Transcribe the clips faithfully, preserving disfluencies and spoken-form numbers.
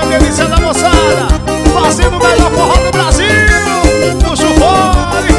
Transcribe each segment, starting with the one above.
delícia da moçada, fazendo o melhor forró do Brasil, puxa o fole.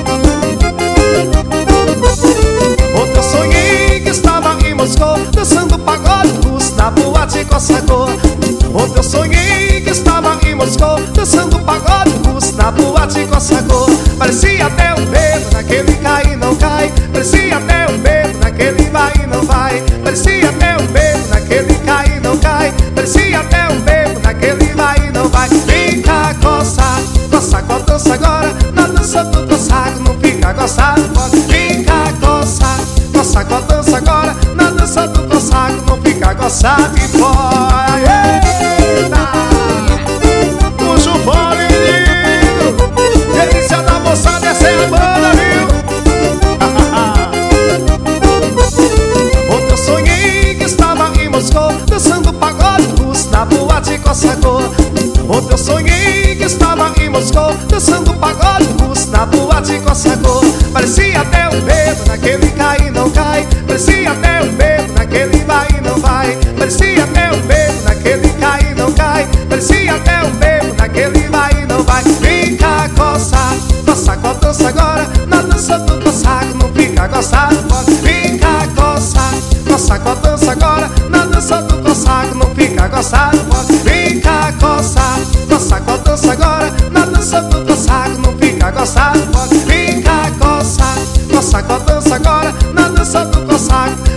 Ontem eu sonhei que estava em Moscou, dançando pagode russo na boate Cossacô. Ontem eu sonhei que estava em Moscou, dançando pagode russo na boate Cossacô. Parecia até um bebo naquele cai e não cai, parecia até um bebo naquele vai e não vai, parecia até um bebo naquele cai e não cai, parecia até um bebo naquele vai e não vai. Vem cá, coça, coça, dança agora, na dança do Cossaco, não fica coçado, pode. Vem cá, coça, coça, dança agora, na dança do Cossaco, não fica coçado e pode. Eita, puxa o fole, menino, delícia da moçada, essa é a banda, viu? Ontem eu sonhei que estava em Moscou, dançando pagode russo na boate Cossacô. Ontem eu sonhei que estava em Moscou, dançando pagode russo na boate Cossacô. Parecia até um bebo naquele cai e não cai, parecia até um bebo naquele vai e não vai, parecia até um bebo naquele cai e não cai, parecia até um bebo naquele vai e não vai. Vem cá, coça, coça, dança agora, na dança do Cossaco, não fica coçado, pode. Vem cá, coça, coça, dança agora, na dança do Cossaco, não fica coçado, pode. Vem cá, coça, coça, dança agora, na dança do Cossaco, não fica coçado, pode. Vem cá, coça, coça, dança agora, na dança do Cossaco.